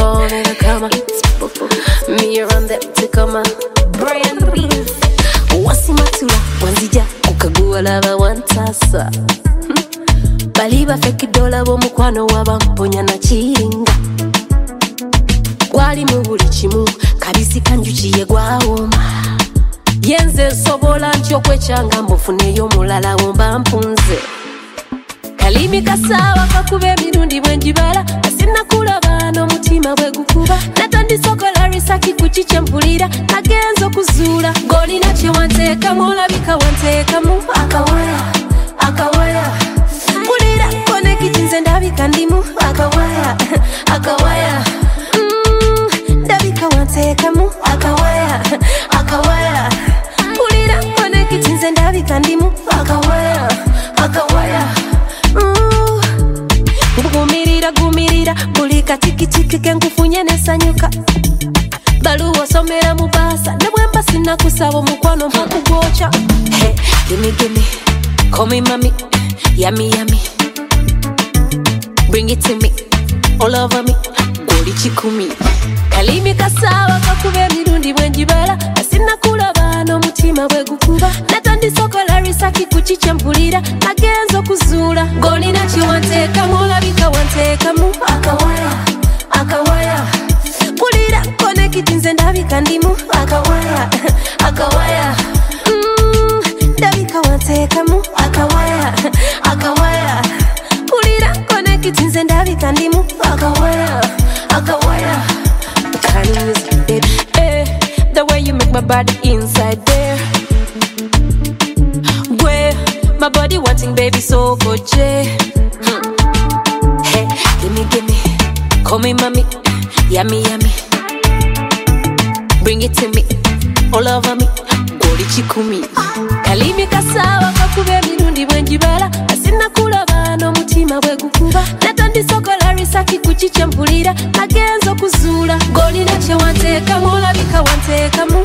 me the kama. Me around them to come on. Brian B. Wasi matula, wanzija, kukagua lava wantasa. Baliba feki dola bo mukwano wabamponya na chiringa. Gwali mu buli kimu, kabisi kanjukiye gwawoma. Yenze sobola ntyo kwechanga mbufuneyo mulala womba mpunze. Kalimi kasawa kakube mirundi bwenjibala, asina kulaba no mutima bwe gukuba. Natandisokola risaki kuchichempulira, nagenzo kuzula. Goli na che wanteka mulabika wanteka mu akawaya, akawaya. Pulira kone kitinze ndabika ndimu akawaya, akawaya. Ndabika wanteka mu akawaya, akawaya. Pulira kone kitinze ndabika ndimu akawaya, akawaya. Gumirira bulika tiki kenkufunye nesanyuka. Baluwa somera mubasa nebwemba sina kusaba mukwano mpakugocha. Hey, gimme, call me mommy, yummy. Bring it to me, all over me, goli chikumi. Kalimi kasawa kakube mirundi bwenjibala, asina kulaba no mutima bwe gukuba. Natandisokola risaki kuchichempulira, nagenzo kuzula. Goli na chiwanteka mulabika wanteka mu akawaya, akawaya. Pulira kone kitinze ndabika ndimu akawaya, akawaya. Ndabika wanteka mu akawaya, akawaya. Pulira kone kitinze ndabika ndimu akawaya, akawaya. The way you make my body inside there. Where my body wanting baby so good, Hey, gimme, call me mommy, yummy. Bring it to me, all over me, goli chikumi. Kalimi kasawa kakube mirundi bwenjibala, asina kulaba no mutima bwe gukuba. Natandisokola risaki kuchichempulira, nagenzo kuzula. Goli na che wanteka mulabika wanteka mu